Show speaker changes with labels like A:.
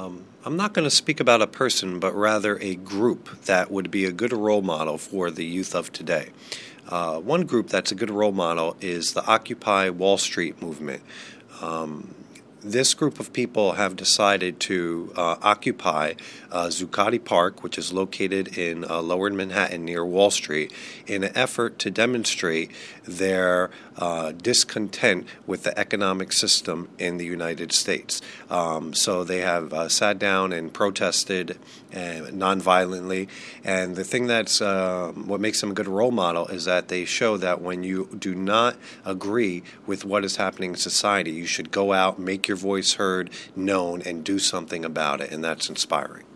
A: I'm not going to speak about a person, but rather a group that would be a good role model for the youth of today. One group that's a good role model is the Occupy Wall Street movement. This group of people have decided to occupy Zuccotti Park, which is located in Lower Manhattan near Wall Street, in an effort to demonstrate their discontent with the economic system in the United States. So they have sat down and protested nonviolently. And the thing that's what makes them a good role model is that they show that when you do not agree with what is happening in society, you should go out, make your voice heard, known, and do something about it. And that's inspiring.